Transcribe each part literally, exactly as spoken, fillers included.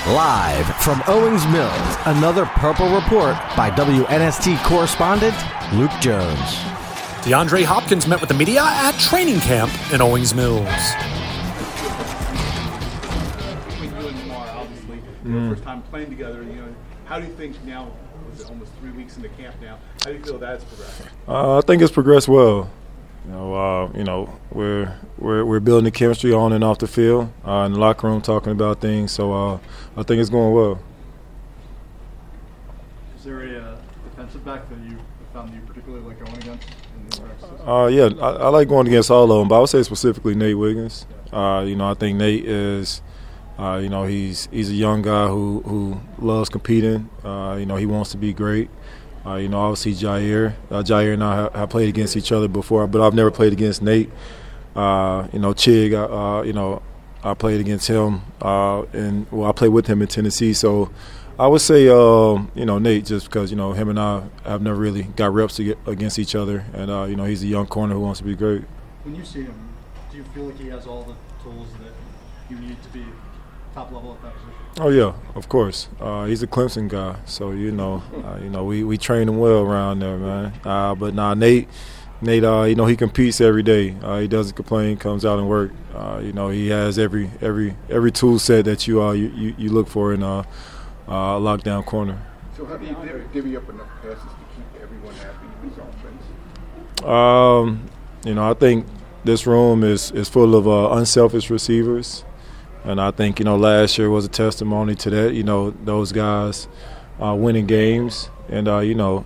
Live from Owings Mills, another Purple Report by W N S T correspondent Luke Jones. DeAndre Hopkins met with the media at training camp in Owings Mills. Between you and Lamar, obviously, your first time playing together, you know, how do you think now, was it almost three weeks into camp now, how do you feel that's progressed? Uh, I think it's progressed well. You know, uh, you know, we're we're we're building the chemistry on and off the field, uh, in the locker room, talking about things. So uh, I think it's going well. Is there a uh, defensive back that you found that you particularly like going against in the practices? Uh, yeah, I, I like going against all of them, but I would say specifically Nate Wiggins. Uh, you know, I think Nate is, uh, you know, he's he's a young guy who who loves competing. Uh, you know, he wants to be great. Uh, you know, obviously Jair. Uh, Jair and I have, have played against each other before, but I've never played against Nate. Uh, you know, Chig, uh, you know, I played against him, uh, and well, I played with him in Tennessee. So I would say, uh, you know, Nate, just because, you know, him and I have never really got reps to get against each other, and uh, you know, he's a young corner who wants to be great. When you see him, do you feel like he has all the tools that you need to be top level at that position? Oh yeah, of course. Uh, he's a Clemson guy, so you know, uh, you know, we, we train him well around there, man. Uh, but nah, Nate, Nate, uh, you know, he competes every day. Uh, he doesn't complain, comes out and work. Uh, you know, he has every every every tool set that you uh you, you, you look for in a, a lockdown corner. So how do you divvy up enough passes to keep everyone happy in his offense? Um, you know, I think this room is is full of uh, unselfish receivers. And I think, you know, last year was a testimony to that, you know, those guys uh, winning games and, uh, you know,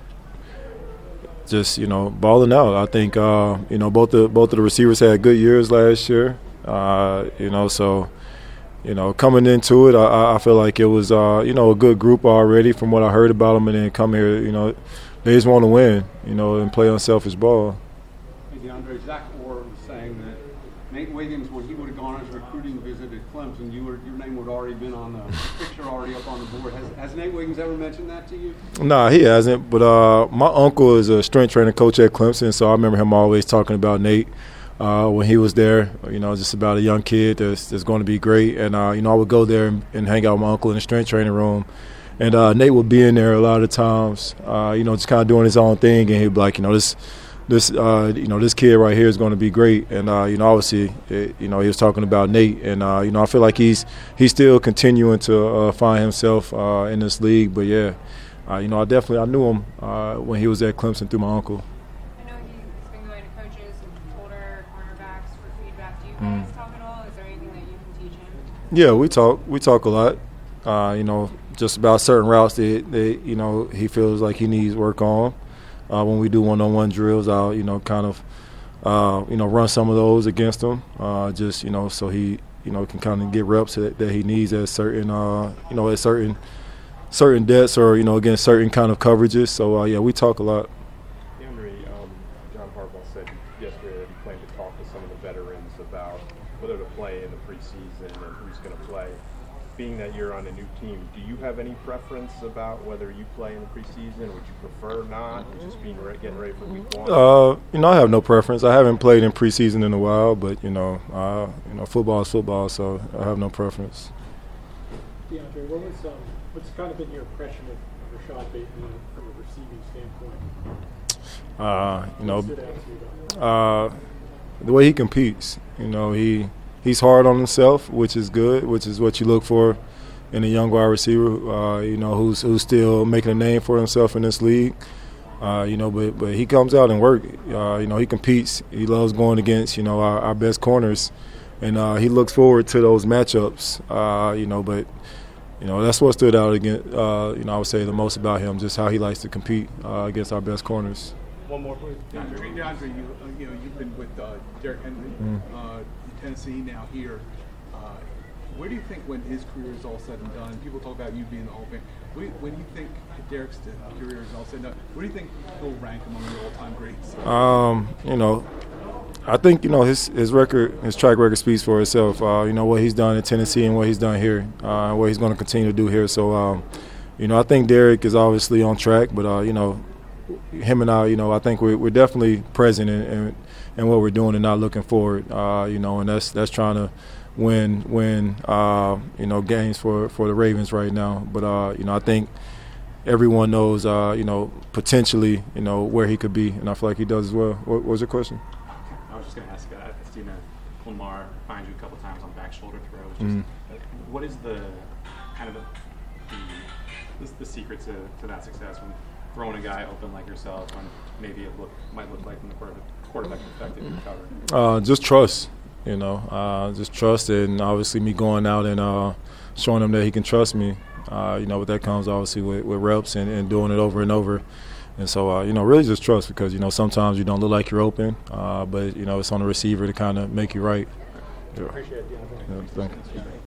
just, you know, balling out. I think, uh, you know, both the both of the receivers had good years last year, uh, you know, so, you know, coming into it, I, I feel like it was, uh, you know, a good group already from what I heard about them, and then come here, you know, they just want to win, you know, and play unselfish ball. Hey, DeAndre, Zach Orr was saying that Nate Wiggins, when he would have gone on his recruiting visit at Clemson, you were, your name would have already been on the picture, already up on the board. Has, has Nate Wiggins ever mentioned that to you? Nah, he hasn't. But uh, my uncle is a strength training coach at Clemson, so I remember him always talking about Nate uh, when he was there. You know, just about a young kid that's, that's going to be great. And uh, you know, I would go there and, and hang out with my uncle in the strength training room. And uh, Nate would be in there a lot of times, uh, you know, just kind of doing his own thing, and he'd be like, you know, this. This, uh, you know, this kid right here is going to be great, and uh, you know, obviously, it, you know, he was talking about Nate, and uh, you know, I feel like he's he's still continuing to uh, find himself uh, in this league. But yeah, uh, you know, I definitely I knew him uh, when he was at Clemson through my uncle. I know he's been going to coaches and older cornerbacks for feedback. Do you guys mm. talk at all? Is there anything that you can teach him? Yeah, we talk. We talk a lot. Uh, you know, just about certain routes that, that you know he feels like he needs work on. Uh, when we do one-on-one drills, I'll, you know, kind of, uh, you know, run some of those against him, uh, just, you know, so he, you know, can kind of get reps that, that he needs at certain, uh, you know, at certain, certain depths or, you know, against certain kind of coverages. So, uh, yeah, we talk a lot. Henry, um, John Harbaugh said yesterday that he planned to talk to some of the veterans about whether to play in the preseason and who's going to play. Being that you're on a new team, do you have any preference about whether you play in the preseason? Would you prefer not, just being re- getting ready for week one? Uh, you know, I have no preference. I haven't played in preseason in a while, but you know, uh, you know, football is football, so I have no preference. DeAndre, what was um, what's kind of been your impression of Rashad Bateman from a receiving standpoint? Uh, you know, uh, the way he competes. You know, he. He's hard on himself, which is good, which is what you look for in a young wide receiver, uh, you know, who's who's still making a name for himself in this league. Uh, you know, but but he comes out and work. Uh, you know, he competes. He loves going against, you know, our, our best corners, and uh, he looks forward to those matchups. Uh, you know, but you know that's what stood out against. Uh, you know, I would say the most about him, just how he likes to compete uh, against our best corners. One more, please. DeAndre, DeAndre you, uh, you know, you've been with uh, Derrick Henry. Mm. Uh, Tennessee, now here. Uh, where do you think when his career is all said and done, people talk about you being the Hall of Fame, when, when you think Derrick's career is all said and done, where do you think he'll rank among the all-time greats? Um, you know, I think, you know, his his record, his track record speaks for itself. Uh, you know, what he's done in Tennessee and what he's done here, uh, and what he's going to continue to do here. So, um, you know, I think Derrick is obviously on track, but, uh, you know, him and I, you know, I think we're, we're definitely present in, in, in what we're doing and not looking forward, uh, you know, and that's that's trying to win win uh, you know games for, for the Ravens right now. But uh, you know I think everyone knows uh, you know potentially you know where he could be, and I feel like he does as well. What, what was your question? I was just going to ask. Uh, I've seen uh, Lamar find you a couple times on back shoulder throws. Just, Mm-hmm. uh, what is the kind of the the, the secret to, to that success when throwing a guy open like yourself when maybe it look might look like from the quarterback, quarterback perspective in cover? Uh, just trust, you know, uh, just trust it, and obviously me going out and uh, showing him that he can trust me. Uh, you know, but that comes obviously with, with reps and, and doing it over and over. And so, uh, you know, really just trust because, you know, sometimes you don't look like you're open, uh, but, you know, it's on the receiver to kind of make you right. Yeah. Appreciate it, DeAndre. Yeah, thank you.